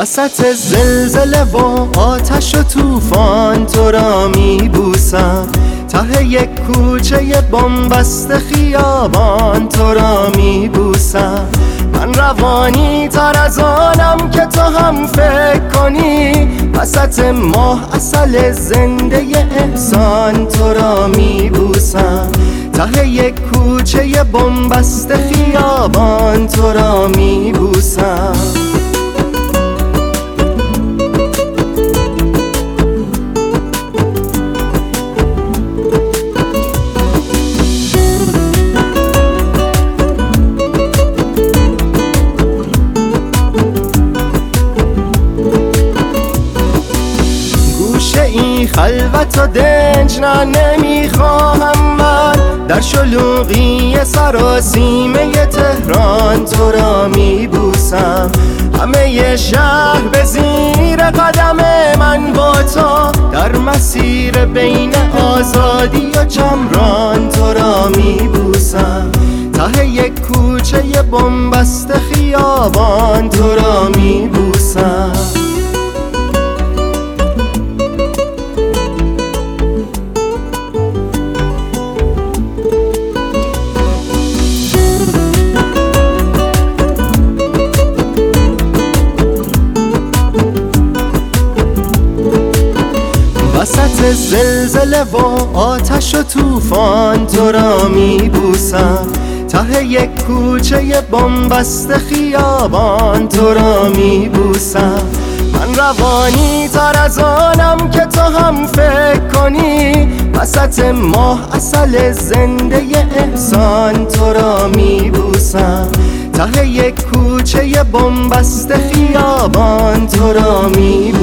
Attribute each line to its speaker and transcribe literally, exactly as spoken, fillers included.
Speaker 1: وسط زلزله و آتش و طوفان تو را می بوسم، ته یک کوچه بنبست خیابان تو را می بوسم. من روانی تر از آنم که تو هم فکر کنی، وسط ماه عسل زنده احسان تو را می بوسم، ته یک کوچه بنبست خیابان تو را می بوسم. این خلوت و دنج نه نمیخواهم من، در شلوغی سراسیمه تهران تو را میبوسم. همه شهر به زیر قدم من با تو، در مسیر بین آزادی و چمران تو را میبوسم، ته یک کوچه بنبست خیابان تو را میبوسم. وسط زلزله و آتش و طوفان تو را می بوسم، ته یک کوچه بنبست خیابان تو را می بوسم. من روانی تر از آنم که تو هم فکر کنی، وسط ماه عسل زنده احسان تو را می بوسم، ته یک کوچه بنبست خیابان تو را می بوسم.